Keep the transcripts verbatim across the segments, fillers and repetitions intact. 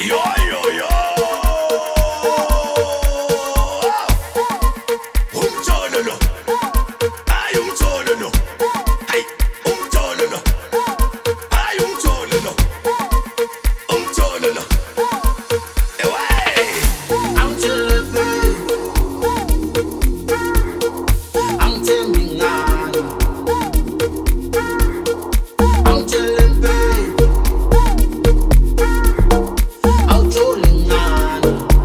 Yo, yo, yo. Umjololo. Ay, umjololo. Ay, umjololo. Ay, umjololo. Umjololo. Away. I'm chillin', I'm tending on. I'm chillin', babe. I'm trolling on.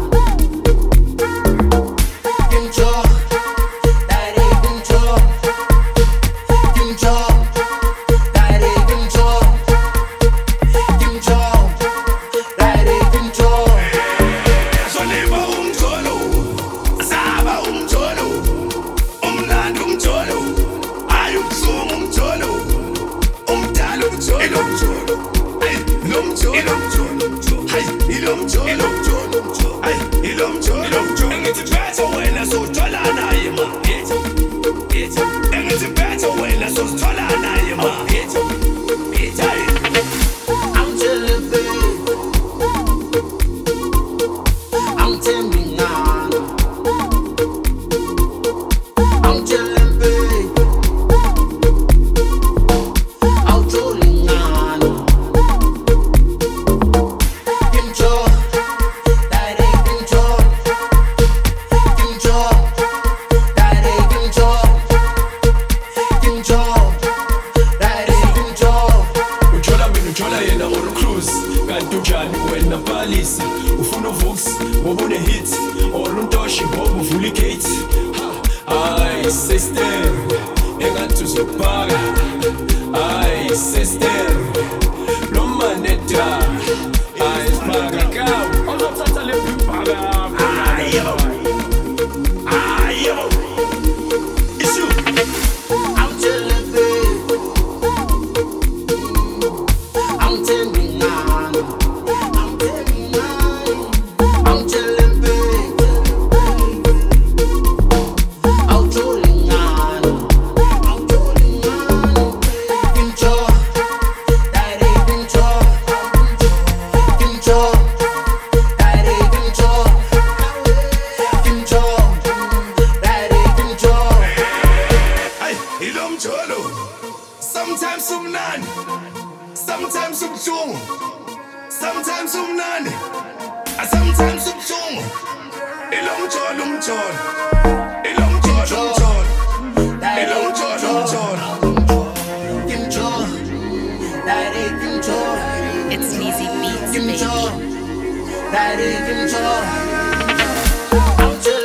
Kimcho, daddy kimcho. Kimcho, daddy kimcho. Kimcho, daddy kimcho. Zolima umjolo. Saba umjolo. Umnandi umjolo. Ay, ubuhlungu umjolo. Umdala umjolo. Ilomjolo. Ay, ilomjolo. Ilomjolo. Ay, ilomjolo. Ilomjolo. Ay, ilomjolo. Ilomjolo. Engithi phethe wena sothola naye ma. Phethe. Phethe. Engithi phethe wena sothola naye ma. Phethe. Phethe. I'm chillin', babe. I'm tending on. I'm chillin', babe. I'm trolling on. Kimcho, daddy kimcho. Kimcho, daddy kimcho. Kimcho, daddy kimcho. Ujola mina ujola yena or cruise kanti unjani wena palisi ufuna uvux ngoba une hit or untoshi ngoba uvula igate ay sister engathi uzopaka ay sister lo maneta ay sipaka kaw uzothatha le bhaka Ayo. Ayo. Issue. I'm chillin', babe. I'm tending on. I'm tending on. I'm chillin', babe. I'm trolling on. I'm trolling on. Kimcho, daddy kimcho. Kimcho, daddy kimcho. Kimcho, daddy kimcho. Ay, ilomjolo. Sometimes umnandi. Sometimes ubuhlungu. Sometimes umnandi. Ah, sometimes ubuhlungu. Ilomjolo umjolo. Ilomjolo umjolo. Ilomjolo umjolo. Kimcho, daddy kimcho. It's Lizzy Beats, Kimcho, baby. daddy kimcho. I'm chillin'.